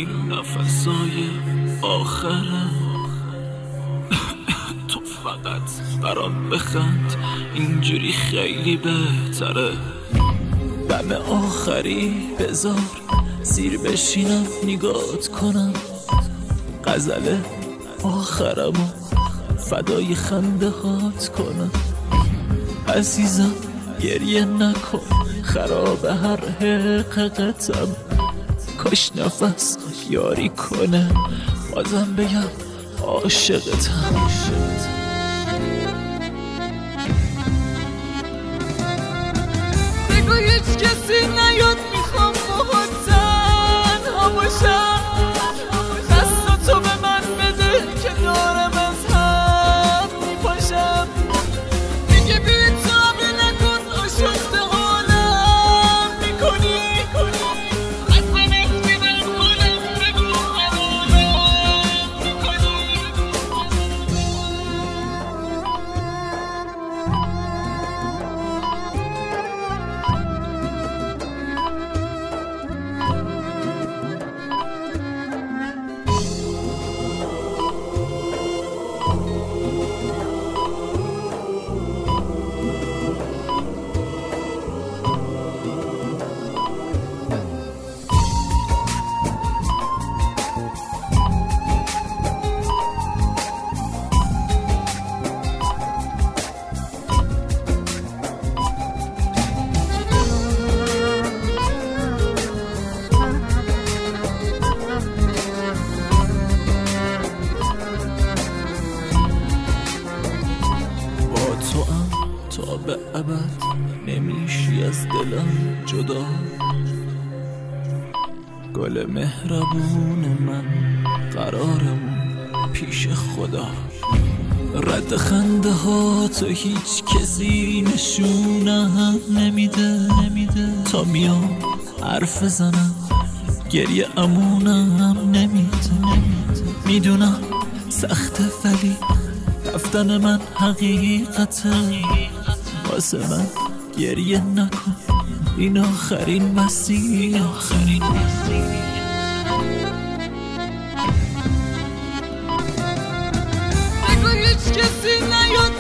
نفسای آخرم تو فقط برام بخند، اینجوری خیلی بهتره. دم آخری بذار زیر بشینم نگات کنم، غزل آخرمو فدای خنده هات کنم. عزیزم گریه نکن، خراب هر حقیقتم، کاش نفس یاری کنه بازم بگم عاشقتم. بگو هیچ کسی نیاد، میخوام باهات تنها باشم. دستاتو به من بده که دارم از هم میپاشم. میگه بی تابه نکن، آشفته حالم میکنی. تا به ابد نمیشی از دلم جدا، گل مهربون من قرارمون پیش خدا. رد خنده ها تو هیچ کسی نشونم نمیده، تا میام حرف بزنم گریه امونم نمیده. میدونم سخته ولی رفتن من حقیقته، واسه من گریه نکن، این آخرین مسیر. بگو هیچ کسی نیاد،